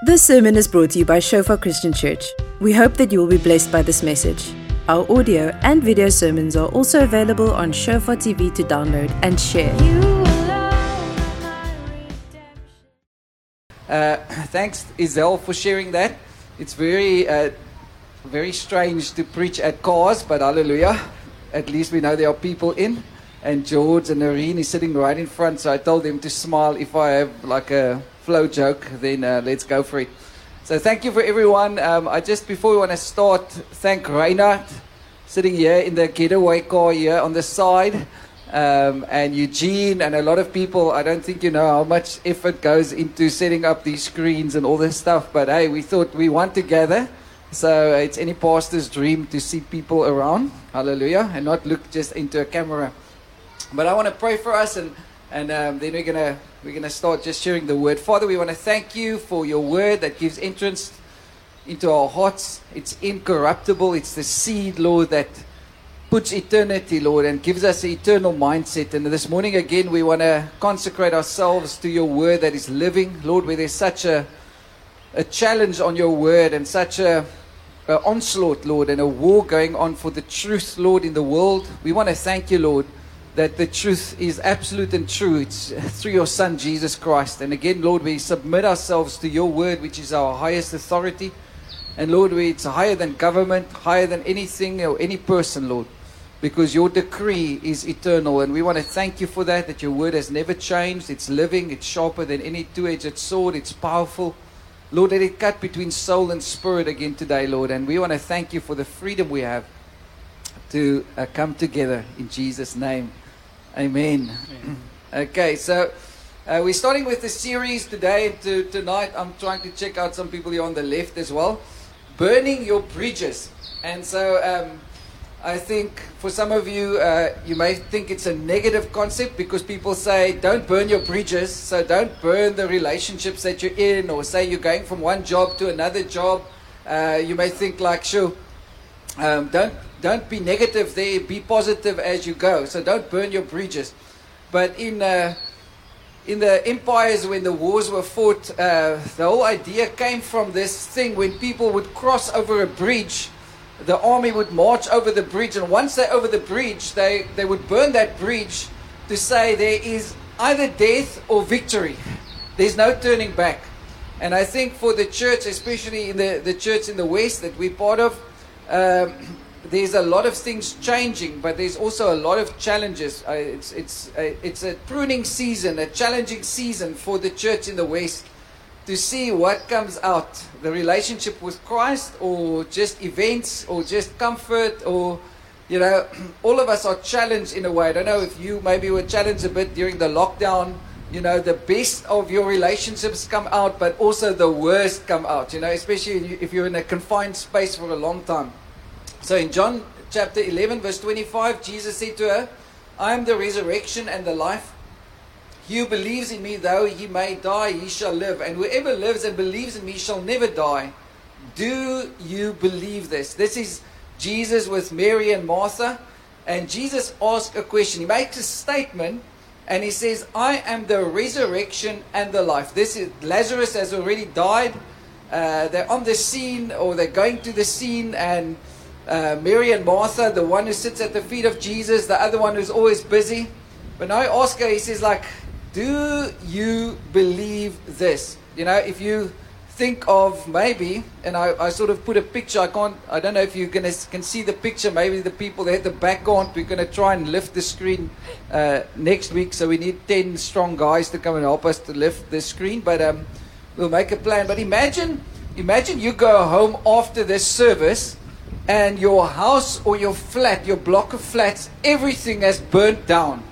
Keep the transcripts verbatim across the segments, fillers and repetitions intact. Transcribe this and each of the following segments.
This sermon is brought to you by Shofar Christian Church. We hope that you will be blessed by this message. Our audio and video sermons are also available on Shofar T V to download and share. Uh, thanks, Isel, for sharing that. It's very, uh, very strange to preach at cars, but hallelujah. At least we know there are people in. And George and Noreen is sitting right in front, so I told them to smile. If I have like a flow joke, then uh, let's go for it. So thank you for everyone. Um, I just, before we want to start, thank Reinhard, sitting here in the getaway car here on the side. Um, and Eugene and a lot of people. I don't think you know how much effort goes into setting up these screens and all this stuff, but hey, we thought we want to gather, so it's any pastor's dream to see people around, hallelujah, and not look just into a camera. But I want to pray for us, and and um, then we're gonna we're gonna start just sharing the word. Father, we want to thank you for your word that gives entrance into our hearts. It's incorruptible. It's the seed, Lord, that puts eternity, Lord, and gives us an eternal mindset. And this morning again, we want to consecrate ourselves to your word that is living, Lord, where there's such a a challenge on your word and such a, a onslaught, Lord, and a war going on for the truth, Lord, in the world. We want to thank you, Lord, that the truth is absolute and true. It's through your Son, Jesus Christ. And again, Lord, we submit ourselves to your word, which is our highest authority. And Lord, we, it's higher than government, higher than anything or any person, Lord, because your decree is eternal. And we want to thank you for that, that your word has never changed. It's living, it's sharper than any two-edged sword, it's powerful. Lord, let it cut between soul and spirit again today, Lord. And we want to thank you for the freedom we have to uh, come together in Jesus' name. Amen. Amen. Okay, so uh, we're starting with the series today. To, tonight, I'm trying to check out some people here on the left as well. Burning your bridges. And so um, I think for some of you, uh, you may think it's a negative concept because people say, don't burn your bridges. So don't burn the relationships that you're in, or say you're going from one job to another job. Uh, you may think like, sure, um, don't Don't be negative there, be positive as you go. So don't burn your bridges. But in uh, in the empires, when the wars were fought, uh, the whole idea came from this thing: when people would cross over a bridge, the army would march over the bridge, and once they're over the bridge, they, they would burn that bridge to say there is either death or victory. There's no turning back. And I think for the church, especially in the, the church in the West that we're part of, um, there's a lot of things changing, but there's also a lot of challenges. Uh, it's it's uh, it's a pruning season, a challenging season for the church in the West to see what comes out, the relationship with Christ, or just events, or just comfort, or, you know, all of us are challenged in a way. I don't know if you maybe were challenged a bit during the lockdown. You know, the best of your relationships come out, but also the worst come out, you know, especially if you're in a confined space for a long time. So in John chapter eleven, verse twenty-five, Jesus said to her, I am the resurrection and the life. He who believes in me, though he may die, he shall live. And whoever lives and believes in me shall never die. Do you believe this? This is Jesus with Mary and Martha. And Jesus asked a question. He makes a statement, and he says, I am the resurrection and the life. This is Lazarus has already died. Uh, they're on the scene, or they're going to the scene, and Uh, Mary and Martha, the one who sits at the feet of Jesus, the other one who's always busy. But now I ask her, he says, like, do you believe this? You know, if you think of maybe, and I, I sort of put a picture, I can't, I don't know if you gonna, can see the picture, maybe the people that at the back aren't. We're going to try and lift the screen uh, next week, so we need ten strong guys to come and help us to lift the screen, but um, we'll make a plan. But imagine, imagine you go home after this service, and your house or your flat, your block of flats, everything has burnt down.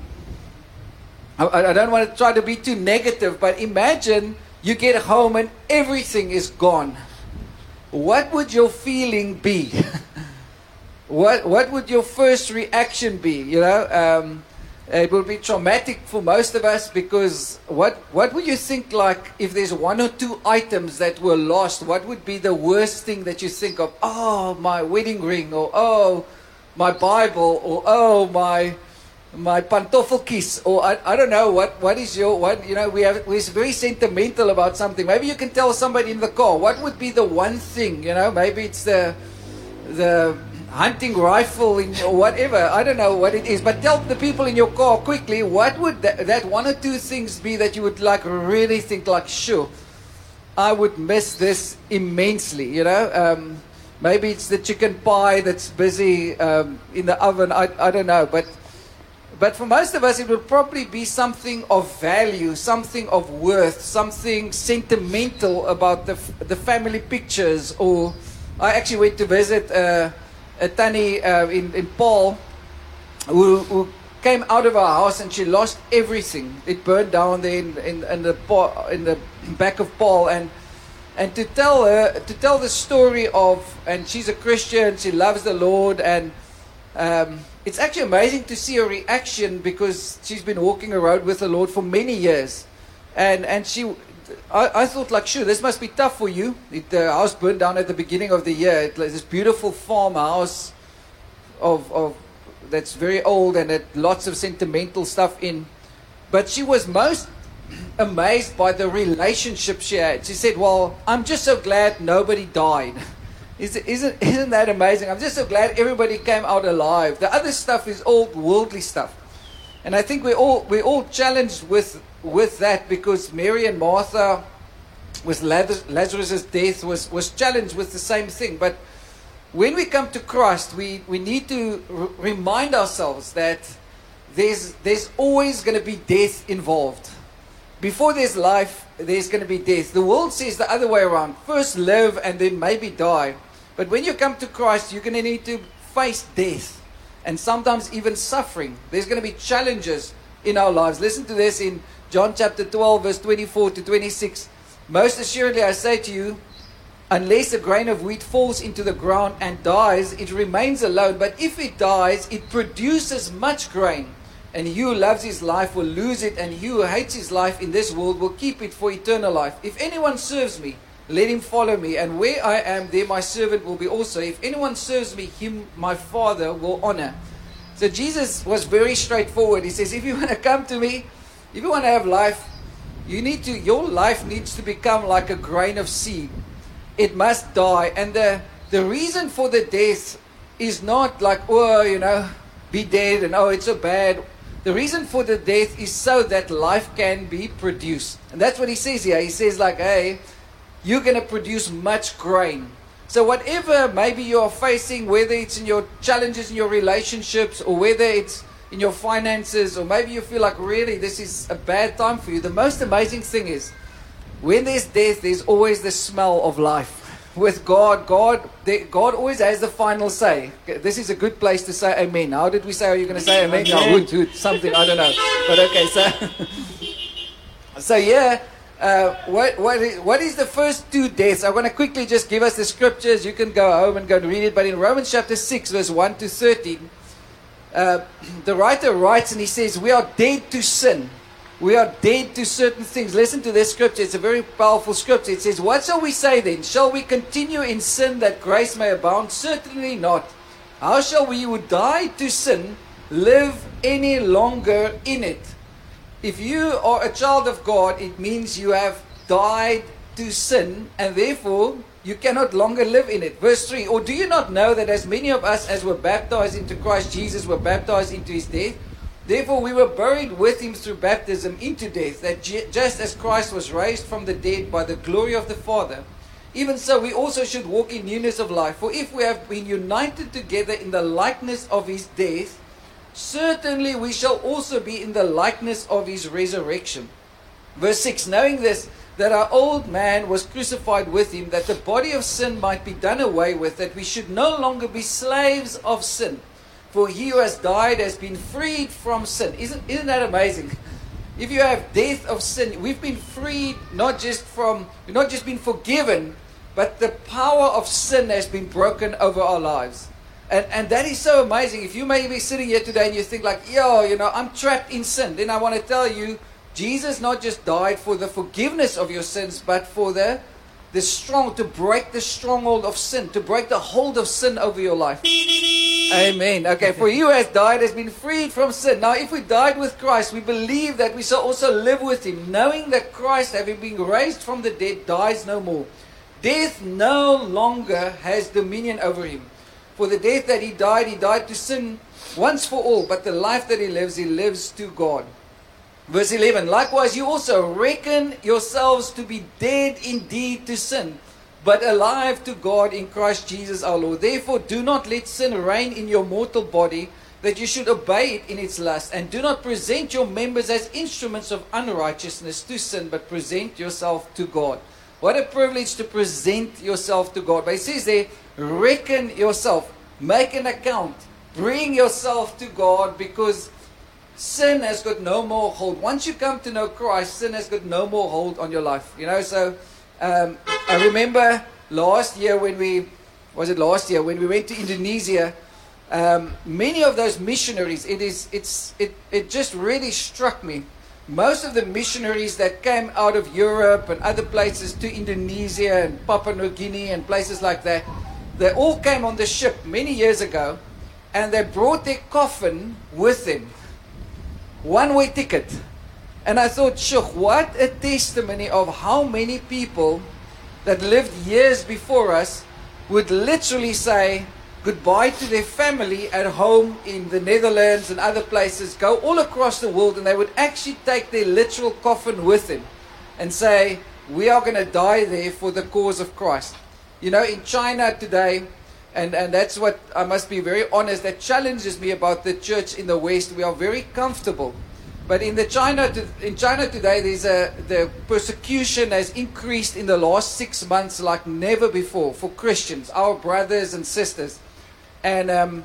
I, I don't want to try to be too negative, but imagine you get home and everything is gone. What would your feeling be? what What would your first reaction be? You know, um, it will be traumatic for most of us, because what what would you think, like, if there's one or two items that were lost? What would be the worst thing that you think of? Oh, my wedding ring, or oh, my Bible, or oh, my my pantoffelkies, or I, I don't know what, what is your what you know we have we're very sentimental about something. Maybe you can tell somebody in the car what would be the one thing, you know, maybe it's the the hunting rifle in, or whatever. I don't know what it is, but tell the people in your car quickly what would that, that one or two things be that you would like really think like, sure, I would miss this immensely, you know. Um, maybe it's the chicken pie that's busy um, in the oven. I I don't know, but. But for most of us, it will probably be something of value, something of worth, something sentimental about the the family pictures. Or I actually went to visit uh, a Tanny uh, in, in Paul who, who came out of our house and she lost everything. It burned down there in, in, in, the, in the back of Paul. And and to tell her, to tell the story of, and she's a Christian, she loves the Lord, and um, it's actually amazing to see her reaction because she's been walking the road with the Lord for many years. And and she, I, I thought like, sure, this must be tough for you. It, the house burned down at the beginning of the year. It was this beautiful farmhouse of, of, that's very old and had lots of sentimental stuff in. But she was most amazed by the relationship she had. She said, well, I'm just so glad nobody died. Isn't, isn't, isn't that amazing? I'm just so glad everybody came out alive. The other stuff is all worldly stuff. And I think we're all, we're all challenged with, with that because Mary and Martha, with Lazarus' death, was, was challenged with the same thing. But when we come to Christ, we, we need to r- remind ourselves that there's, there's always going to be death involved. Before there's life, there's going to be death. The world says the other way around. First live and then maybe die. But when you come to Christ, you're going to need to face death and sometimes even suffering. There's going to be challenges in our lives. Listen to this in John chapter twelve, verse twenty-four to twenty-six. Most assuredly I say to you, unless a grain of wheat falls into the ground and dies, it remains alone. But if it dies, it produces much grain. And he who loves his life will lose it, and he who hates his life in this world will keep it for eternal life. If anyone serves me, let him follow me, and where I am, there my servant will be also. If anyone serves me, him my Father will honor. So Jesus was very straightforward. He says, if you want to come to me, if you want to have life, you need to, your life needs to become like a grain of seed. It must die. And the, the reason for the death is not like, oh, you know, be dead and oh, it's so bad. The reason for the death is so that life can be produced. And that's what he says here. He says like, hey, you're going to produce much grain. So whatever maybe you're facing, whether it's in your challenges in your relationships or whether it's in your finances or maybe you feel like really this is a bad time for you, the most amazing thing is when there's death, there's always the smell of life. With God, God, God always has the final say. This is a good place to say amen. How did we say? Are you going to say amen? No, hoot, hoot, something, I don't know. But okay, so, so yeah, uh, what, what, is, what is the first two deaths? I want to quickly just give us the scriptures. You can go home and go and read it. But in Romans chapter six, verse one to thirteen, uh, the writer writes and he says, we are dead to sin. We are dead to certain things. Listen to this scripture. It's a very powerful scripture. It says, what shall we say then? Shall we continue in sin that grace may abound? Certainly not. How shall we who died to sin live any longer in it? If you are a child of God, it means you have died to sin and therefore you cannot longer live in it. Verse three, or do you not know that as many of us as were baptized into Christ Jesus were baptized into his death? Therefore we were buried with him through baptism into death, that just as Christ was raised from the dead by the glory of the Father, even so we also should walk in newness of life. For if we have been united together in the likeness of his death, certainly we shall also be in the likeness of his resurrection. Verse six, knowing this, that our old man was crucified with him, that the body of sin might be done away with, that we should no longer be slaves of sin. For he who has died has been freed from sin. Isn't, isn't that amazing? If you have death of sin, we've been freed not just from, we've not just been forgiven, but the power of sin has been broken over our lives. And, and that is so amazing. If you may be sitting here today and you think like, yo, you know, I'm trapped in sin. Then I want to tell you, Jesus not just died for the forgiveness of your sins, but for the the strong, to break the stronghold of sin, to break the hold of sin over your life. Amen. Okay, for you has died has been freed from sin. Now, if we died with Christ, we believe that we shall also live with him, knowing that Christ, having been raised from the dead, dies no more. Death no longer has dominion over him. For the death that he died, he died to sin once for all, but the life that he lives, he lives to God. Verse eleven, likewise you also reckon yourselves to be dead indeed to sin, but alive to God in Christ Jesus our Lord. Therefore do not let sin reign in your mortal body, that you should obey it in its lust. And do not present your members as instruments of unrighteousness to sin, but present yourself to God. What a privilege to present yourself to God. But it says there, reckon yourself, make an account, bring yourself to God, because sin has got no more hold. Once you come to know Christ, sin has got no more hold on your life. You know, so um, I remember last year when we, was it last year, when we went to Indonesia, um, many of those missionaries, it is, it's, it, it just really struck me. Most of the missionaries that came out of Europe and other places to Indonesia and Papua New Guinea and places like that, they all came on the ship many years ago, and they brought their coffin with them. One-way ticket. And I thought, sure, what a testimony of how many people that lived years before us would literally say goodbye to their family at home in the Netherlands and other places, go all across the world, and they would actually take their literal coffin with them and say, we are going to die there for the cause of Christ. You know, in China today, and, and that's what I must be very honest, that challenges me about the church in the West. We are very comfortable. But in the China to, in China today, there's a, the persecution has increased in the last six months like never before for Christians, our brothers and sisters. And um,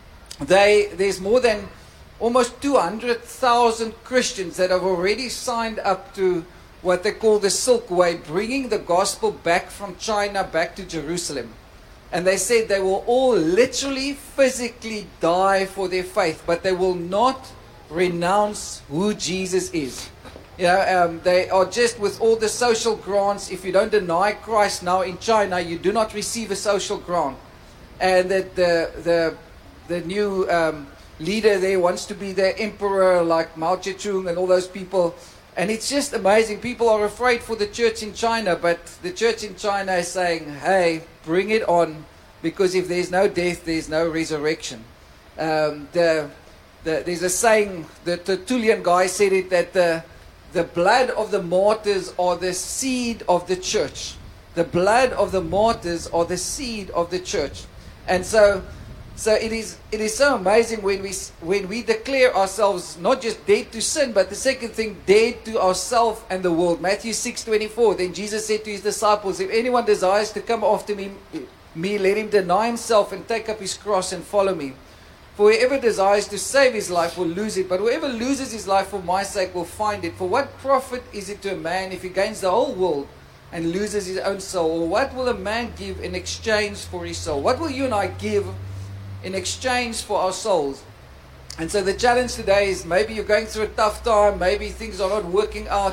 they there's more than almost two hundred thousand Christians that have already signed up to what they call the Silk Way, bringing the gospel back from China back to Jerusalem. And they said they will all literally, physically die for their faith, but they will not renounce who Jesus is. You know, um, they are just with all the social grants. If you don't deny Christ now in China, you do not receive a social grant. And that the the the new um, leader there wants to be the emperor like Mao Zedong and all those people. And it's just amazing. People are afraid for the church in China, but the church in China is saying, hey, bring it on, because if there's no death, there's no resurrection. Um, the, the, there's a saying, the Tertullian guy said it, that the, the blood of the martyrs are the seed of the church. The blood of the martyrs are the seed of the church. And so So it is it is so amazing when we when we declare ourselves not just dead to sin, but the second thing, dead to ourselves and the world. Matthew six twenty-four. Then Jesus said to his disciples, if anyone desires to come after me, me, let him deny himself and take up his cross and follow me. For whoever desires to save his life will lose it, but whoever loses his life for my sake will find it. For what profit is it to a man if he gains the whole world and loses his own soul? Or what will a man give in exchange for his soul? What will you and I give in exchange for our souls? And so the challenge today is, maybe you're going through a tough time, maybe things are not working out,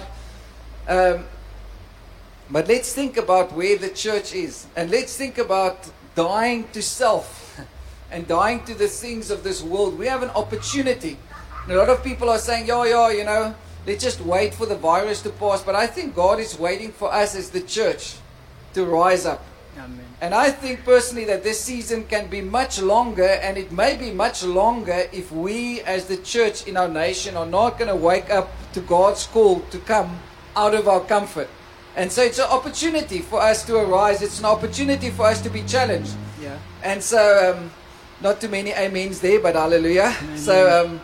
um, but let's think about where the church is, and let's think about dying to self and dying to the things of this world. We have an opportunity. And a lot of people are saying, yeah, yeah, you know, let's just wait for the virus to pass, but I think God is waiting for us as the church to rise up. Amen. And I think personally that this season can be much longer, and it may be much longer if we as the church in our nation are not going to wake up to God's call to come out of our comfort. And so it's an opportunity for us to arise. It's an opportunity for us to be challenged. Yeah. And so, um, not too many amens there, but hallelujah. Amen. So, um,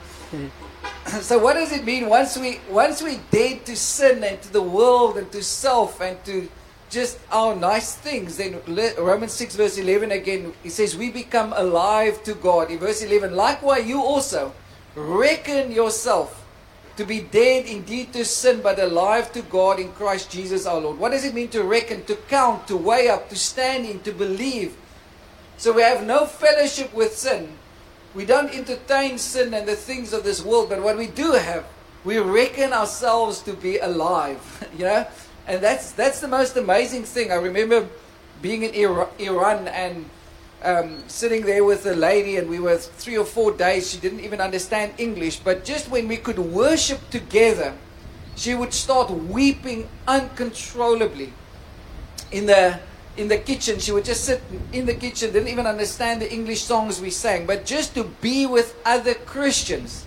so what does it mean once we once we dead to sin and to the world and to self and to just our nice things? Then Romans six verse eleven again, it says we become alive to God. In verse eleven, likewise you also reckon yourself to be dead indeed to sin, but alive to God in Christ Jesus our Lord. What does it mean to reckon? To count, to weigh up, to stand in, to believe. So we have no fellowship with sin. We don't entertain sin and the things of this world, but what we do have, we reckon ourselves to be alive. You know? And that's that's the most amazing thing. I remember being in Iran, and um, sitting there with a lady, and we were three or four days. She didn't even understand English, but just when we could worship together, she would start weeping uncontrollably. In the in the kitchen, she would just sit in the kitchen, didn't even understand the English songs we sang, but just to be with other Christians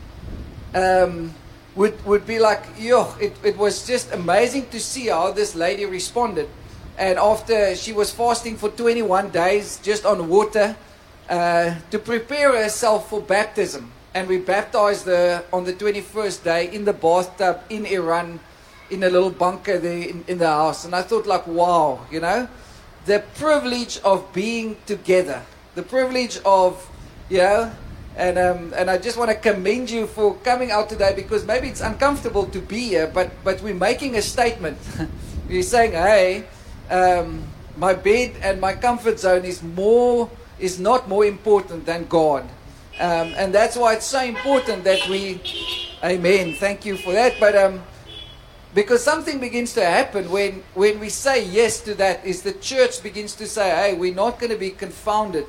um, would would be like, yo, it, it was just amazing to see how this lady responded. And after she was fasting for twenty-one days just on water uh, to prepare herself for baptism. And we baptized her on the twenty-first day in the bathtub in Iran, in a little bunker there in, in the house. And I thought, like, wow, you know, the privilege of being together, the privilege of, you know, and um, and I just want to commend you for coming out today, because maybe it's uncomfortable to be here, but but we're making a statement. We're saying, hey, um, my bed and my comfort zone is more is not more important than God. Um, and that's why it's so important that we, amen, thank you for that. But um, because something begins to happen when, when we say yes to that, is the church begins to say, hey, we're not going to be confounded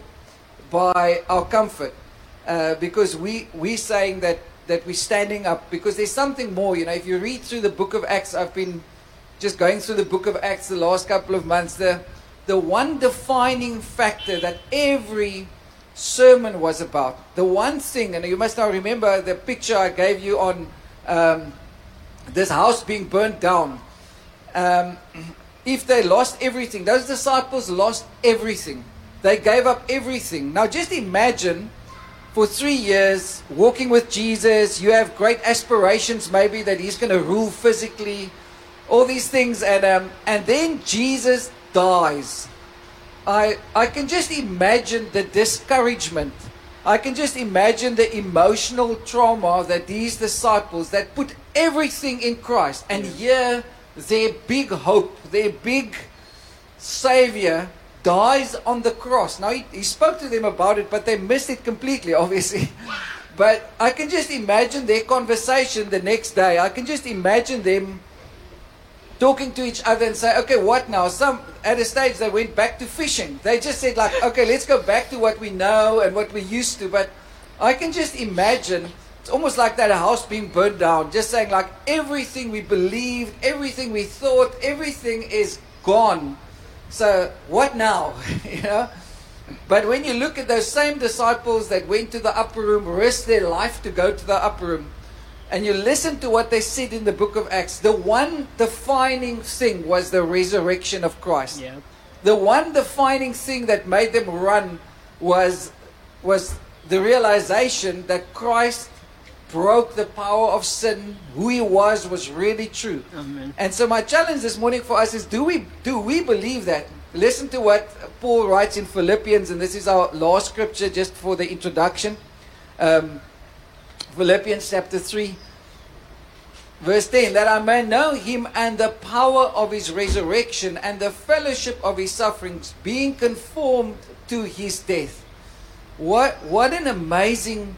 by our comfort. Uh, because we, we're saying that, that we're standing up, because there's something more. You know, if you read through the book of Acts, I've been just going through the book of Acts the last couple of months, the, the one defining factor that every sermon was about, the one thing, and you must now remember the picture I gave you on um, this house being burnt down. Um, if they lost everything, those disciples lost everything. They gave up everything. Now just imagine, for three years, walking with Jesus, you have great aspirations maybe that He's going to rule physically, all these things, and um, and then Jesus dies. I, I can just imagine the discouragement. I can just imagine the emotional trauma that these disciples that put everything in Christ, and here their big hope, their big Savior dies on the cross. Now he, he spoke to them about it, but they missed it completely, obviously. But I can just imagine their conversation the next day. I can just imagine them talking to each other and say, okay, what now? Some at a stage they went back to fishing. They just said, like, okay, let's go back to what we know and what we used to. But I can just imagine, it's almost like that house being burned down, just saying, like, everything we believed, everything we thought, everything is gone. So what now? You know? But when you look at those same disciples that went to the upper room, risked their life to go to the upper room, and you listen to what they said in the book of Acts, the one defining thing was the resurrection of Christ. Yep. The one defining thing that made them run was, was the realization that Christ broke the power of sin. Who He was was really true. Amen. And so my challenge this morning for us is, do we, do we believe that? Listen to what Paul writes in Philippians, and this is our last scripture just for the introduction. Um, Philippians chapter three, verse ten, that I may know Him and the power of His resurrection and the fellowship of His sufferings, being conformed to His death. What, what an amazing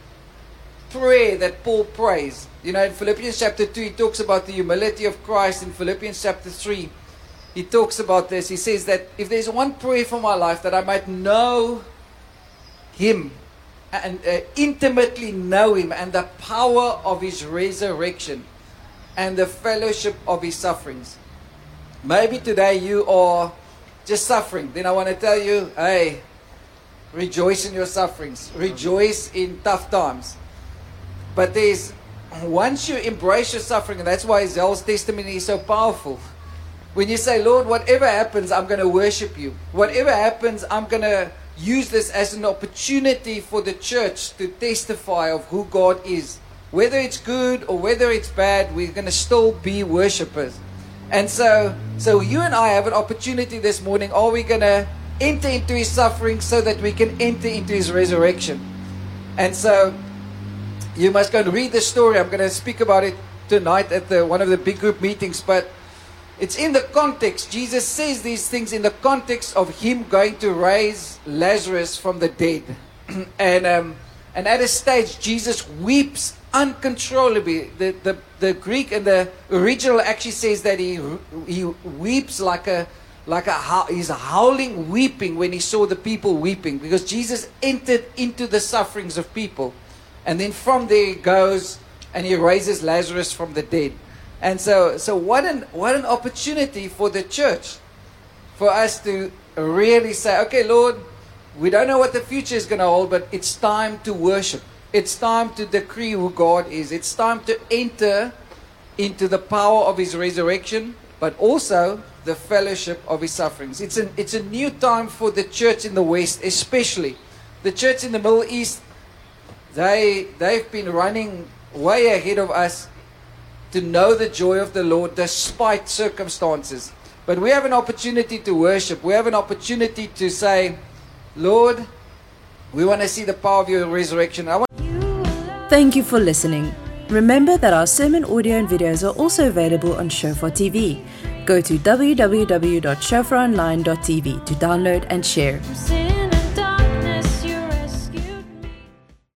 prayer that Paul prays. You know, in Philippians chapter two, he talks about the humility of Christ. In Philippians chapter three, he talks about this. He says that if there's one prayer for my life, that I might know Him, and uh, intimately know Him and the power of His resurrection and the fellowship of His sufferings. Maybe today you are just suffering. Then I want to tell you, hey, rejoice in your sufferings. Rejoice in tough times. But there's, once you embrace your suffering, and that's why Zell's testimony is so powerful. When you say, Lord, whatever happens, I'm going to worship You. Whatever happens, I'm going to use this as an opportunity for the church to testify of who God is. Whether it's good or whether it's bad, we're going to still be worshippers. And so, so you and I have an opportunity this morning. Are we going to enter into His suffering so that we can enter into His resurrection? And so, you must go and read the story. I'm going to speak about it tonight at the one of the big group meetings, but it's in the context. Jesus says these things in the context of Him going to raise Lazarus from the dead. and um, and at a stage, Jesus weeps uncontrollably. The, the, the Greek and the original actually says that he he weeps like a like a howl, he's howling, weeping when he saw the people weeping, because Jesus entered into the sufferings of people. And then from there he goes and he raises Lazarus from the dead. And so, so what an what an opportunity for the church, for us to really say, okay, Lord, we don't know what the future is going to hold, but it's time to worship. It's time to decree who God is. It's time to enter into the power of His resurrection, but also the fellowship of His sufferings. It's an it's a new time for the church in the West, especially. The church in the Middle East, they they've been running way ahead of us to know the joy of the Lord despite circumstances. But we have an opportunity to worship. We have an opportunity to say, Lord, we want to see the power of your resurrection. I want Thank you for listening. Remember that our sermon audio and videos are also available on Shofar T V. Go to w w w dot shofar online dot t v to download and share.